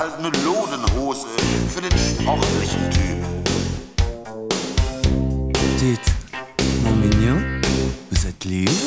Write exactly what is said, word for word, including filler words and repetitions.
Halt eine Lodenhose für den sportlichen Typ. Dites, mon mignon, vous êtes libre?